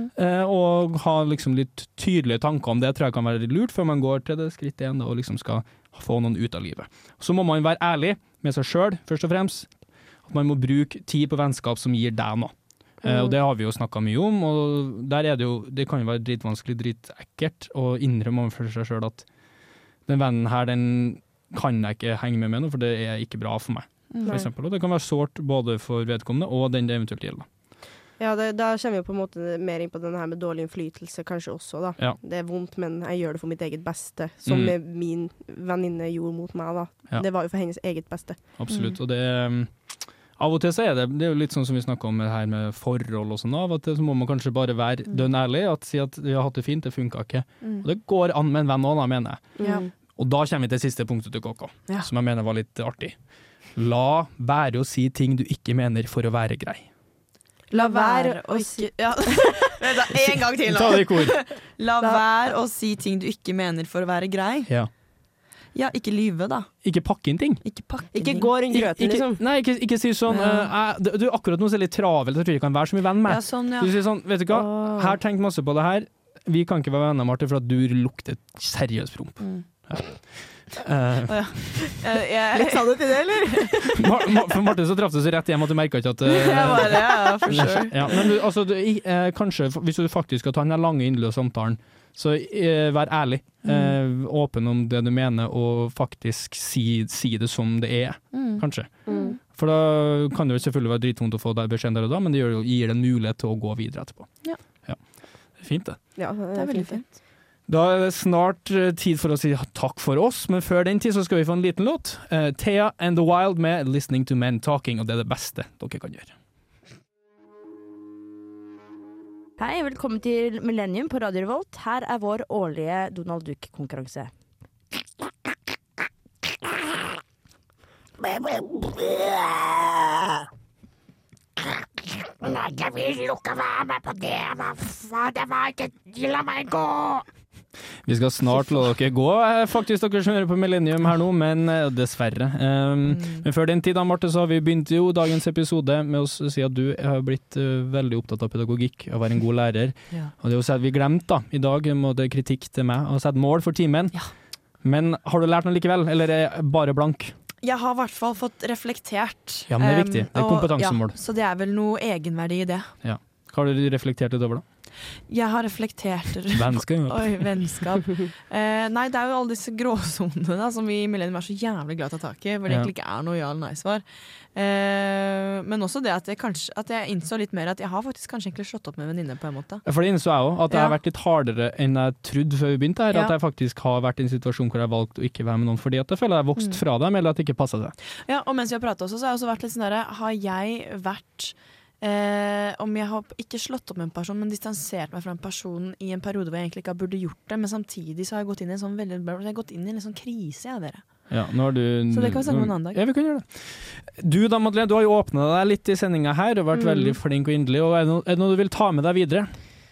Og ha liksom litt tydelige tanker om det, tror jeg kan være litt lurt, før man går til det skrittet igjen, og liksom skal få noen ut av livet. Så må man være ærlig med seg selv, først og fremst, at man må bruke tid på vennskap som gir deg noe. Og det har vi jo snakket mye om, og der er det jo, det kan jo være dritvanskelig, dritekkelt, å innrømme for seg selv at den vennen her, den kan jeg ikke henge med nå, for det er ikke bra for meg, for eksempel. Og det kan være sårt både for vedkommende og den det eventuelt gjelder. Ja, da kommer vi på en måte mer inn på denne her med dårlig innflytelse kanskje også da. Ja. Det er vondt, men jeg gjør det for mitt eget beste, som min venninne gjorde mot meg da. Ja. Det var jo for hennes eget beste. Absolutt, og det av og til så er det er jo litt sånn som vi snakket om her med forhold og sånn, av og til så må man kanskje bare være dønn ærlig, si at vi har hatt det fint, det funket ikke. Og det går an med en venn også, da, mener jeg. Og da kommer vi til siste punktet til KK, Ja. som jeg mener var litt artig. La være å si ting du ikke mener for å være grei. La være å si ja. En gang til nå. Ta det i kor. La være å si ting du ikke mener for å være grei. Ja. Ja, ikke lyve da. Ikke pakke inn ting. Ikke gå rundt grøten, liksom. Nei, ikke si sånn du akkurat nå er litt travelt, jeg tror ikke jeg kan være så mye venn med. Ja, sånn, ja. Du sier sånn, vet du hva, her tenk masse på det her. Vi kan ikke være venner, Marte, for at du lukter seriøst promp. Litt sa du til det, eller? For Marte så traff det så rett hjem at du merket ikke at for sure. Ja, men altså, kanskje hvis du faktisk skal ta den lange innløse samtalen, så vær ærlig, åpen om det du mener, og faktisk si det som det er, kanskje. For da kan det jo selvfølgelig være dritvondt å få deg beskjed der og da, men det gir deg en mulighet til å gå videre etterpå. Ja. Fint det. Ja, det er veldig fint. Da er det snart tid for å si takk for oss, men før den tid så skal vi få en liten låt. Thea and the Wild med 'Listening to Men Talking', og det er det beste dere kan gjøre. Hei, velkommen til Millennium på Radio Revolt. Her er vår årlige Donald Duck-konkurranse. Nei, jeg vil ikke være med på det. Det var ikke la meg gå. Vi skal snart la dere gå, faktisk dere som hører på Millennium her nå, men dessverre. Men før den tid da, Marte, så har vi begynt jo dagens episode med å si at du har blitt veldig opptatt av pedagogikk, å være en god lærer. Ja. Og det er jo at vi glemt da, i dag må det kritikk til meg, og sett mål for timen. Ja. Men har du lært noe likevel, eller er det bare blank? Jeg har i hvert fall fått reflektert. Ja, men det er viktig. Det er kompetansemål. Ja, så det er vel noe egenverdi i det. Ja. Hva har du reflektert litt over da? Jeg har reflektert Vennskap. Oi, vennskap. Nei, det er jo alle disse gråsonene da, som vi i Millennium er så jævlig glad til å ta tak i, hvor det egentlig ikke er noe ja eller nei svar. Men også det at jeg innså litt mer at jeg har faktisk kanskje egentlig slått opp med venninne på en måte. For det innså jeg også, at jeg har vært litt hardere enn jeg trodde før vi begynte her, at jeg faktisk har vært i en situasjon hvor jeg har valgt å ikke være med noen, fordi at jeg føler jeg har vokst fra dem, eller at det ikke passer seg. Ja, og mens vi har pratet også, så har jeg også vært litt sånn der, har jeg vært... om jeg har ikke slått opp med en person, men distansert meg fra en person i en periode hvor jeg egentlig ikke burde gjort det, men samtidig så har jeg gått inn i en sånn veldig, jeg har gått inn i en sånn krise, jeg dere. Ja, nå har du... Så det kan vi snakke om en annen dag. Ja, vi kan gjøre det. Du da, Madeleine, du har jo åpnet deg litt i sendingen her, og vært veldig flink og inderlig, og er det noe du vil ta med deg videre?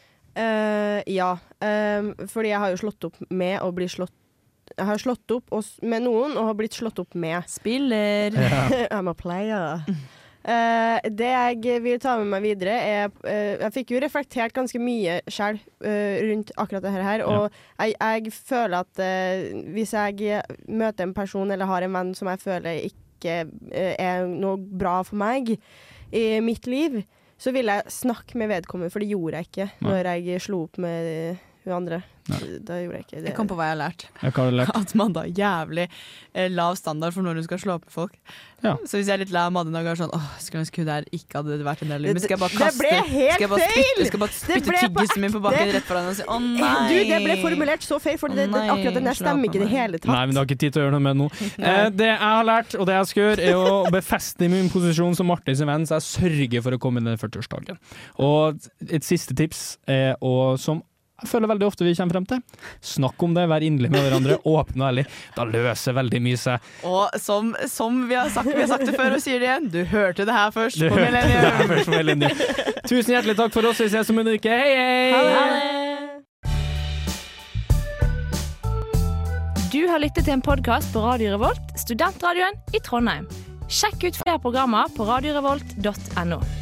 Ja, fordi jeg har jo slått opp med å bli slått. Jeg har slått opp med noen, og har blitt slått opp med. Spiller! I'm a player. Det jeg vil ta med meg videre er jeg fikk jo reflektert ganske mye selv rundt akkurat det her, og jeg føler at hvis jeg møter en person eller har en venn som jeg føler ikke er noe bra for meg i mitt liv, så vil jeg snakke med vedkommende, for det gjorde jeg ikke når jeg slo opp med hun andre. Da gjorde jeg ikke det. Jeg kom på hva jeg har lært. Hva har du lært? At man da jævlig lav standard for når du skal slå opp med folk. Ja. Så hvis jeg er litt lav Madden og er sånn, skulle ønske hun der ikke hadde vært en del, men skal jeg bare kaste, det ble helt skal jeg bare feil! Skal jeg bare spytte tyggisen min på bakken rett foran og si, nei! Du, det ble formulert så feil, for akkurat den der stemmer ikke det hele tatt. Nei, men du har ikke tid til å gjøre noe med det nå. Det jeg har lært, og det jeg skal gjøre, er å befeste min posisjon som Martins venn, så jeg sørger for å komme inn den 40-årsdagen. Og et siste tips er som jeg føler veldig ofte vi kommer frem til. Snakk om det, vær inderlig med hverandre, åpne og ærlig. Da løser veldig mye seg. Og som vi har sagt det før og sier det igjen, du hørte det her først på Millennium. Tusen hjertelig takk for oss, vi ses om en uke. Hei, hei! Ha det! Du har lyttet til en podcast på Radio Revolt, studentradioen i Trondheim. Sjekk ut flere programmer på radiorevolt.no.